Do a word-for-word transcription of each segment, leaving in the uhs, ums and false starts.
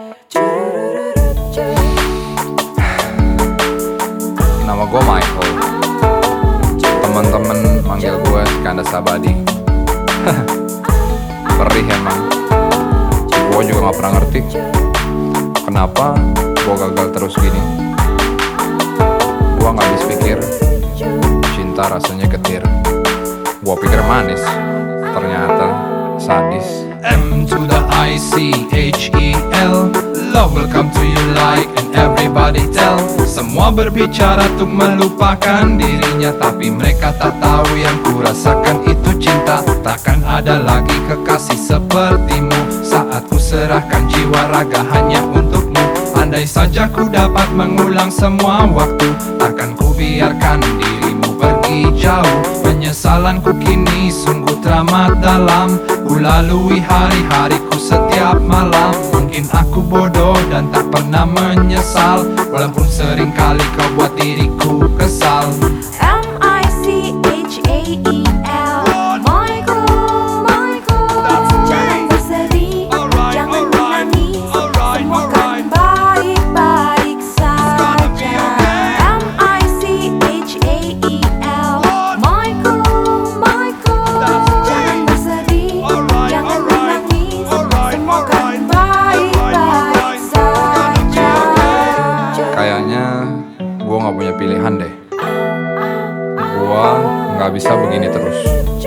Nama gue Michael. Temen-temen manggil gue Skanda Sabadi. Perih emang. Gue juga gak pernah ngerti kenapa gue gagal terus gini. Gue gak habis pikir cinta rasanya getir. Gue pikir manis, ternyata sadis. M to the I C H E L, love will come to you like and everybody tell. Semua berbicara untuk melupakan dirinya, tapi mereka tak tahu yang kurasakan itu cinta. Takkan ada lagi kekasih sepertimu saat ku serahkan jiwa raga hanya untukmu. Andai saja ku dapat mengulang semua waktu, takkan ku biarkan dirimu pergi jauh. Penyesalanku kini sungguh teramat dalam. Ku lalui hari-hariku setiap malam. Mungkin aku bodoh dan tak pernah menyesal, walaupun sering kali kau buat diriku kesal. M I C H A E L, Michael, Michael. Jangan bersedih, jangan menangis, semua kan baik-baik saja. M I C H A E L, Michael, Michael. Jangan bersedih, jangan menangis, semua kan baik-baik saja. Kayaknya gue gak punya pilihan deh. Gue gak bisa begini terus.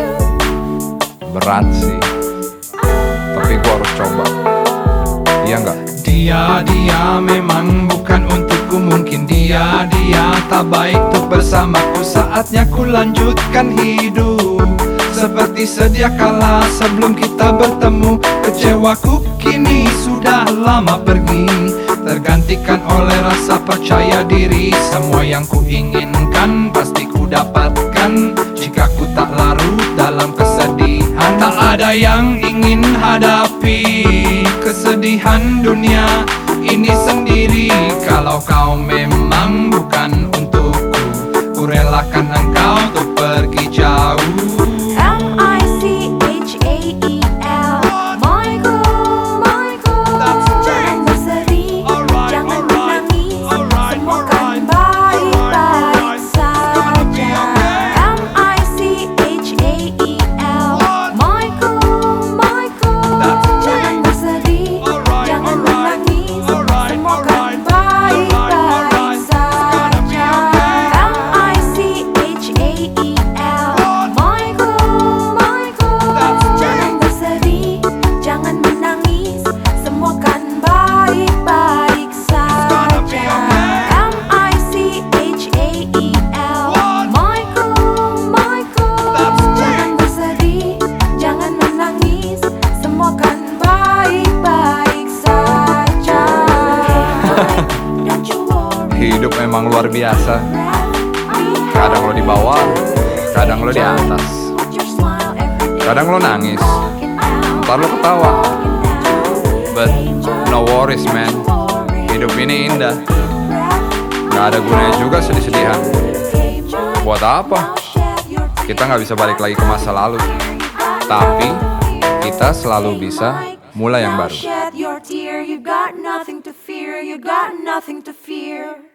Berat sih, tapi gue harus coba. Iya gak? Dia, dia memang bukan untukku. Mungkin dia, dia tak baik untuk bersamaku. Saatnya ku lanjutkan hidup seperti sedia kala sebelum kita bertemu. Kecewaku kini sudah lama pergi, tergantikan oleh rasa percaya diri. Semua yang ku inginkan pasti ku dapatkan jika ku tak larut dalam kesedihan. Tak ada yang ingin hadapi kesedihan dunia ini sendiri. Kalau kau memang bukan untukku, ku relakan engkau untuk pergi jauh. M I C H A E L, Michael, Michael. Jangan bersedih, jangan menangis, semua kan baik-baik saja. M I C H A E L, Michael, Michael. Jangan bersedih, jangan menangis, semua kan baik-baik saja. M I C H A E L, Michael, Michael. Jangan bersedih, jangan menangis, semua kan baik-baik saja. M I C H A E L, Michael, Michael. Jangan bersedih, jangan menangis, semua kan baik-baik saja. Don't you worry, Hidup memang luar biasa. Kadang lo di bawah, kadang lo di atas. put your smile every day. Kadang lo nangis, Walking out, ntar lo ketawa. walking out. But no worries man, hidup ini indah. Gak ada gunanya juga sedih-sedihan. Buat apa? Kita gak bisa balik lagi ke masa lalu, tapi kita selalu bisa mulai yang baru. Shed your tear, you got nothing to fear, you got nothing to fear.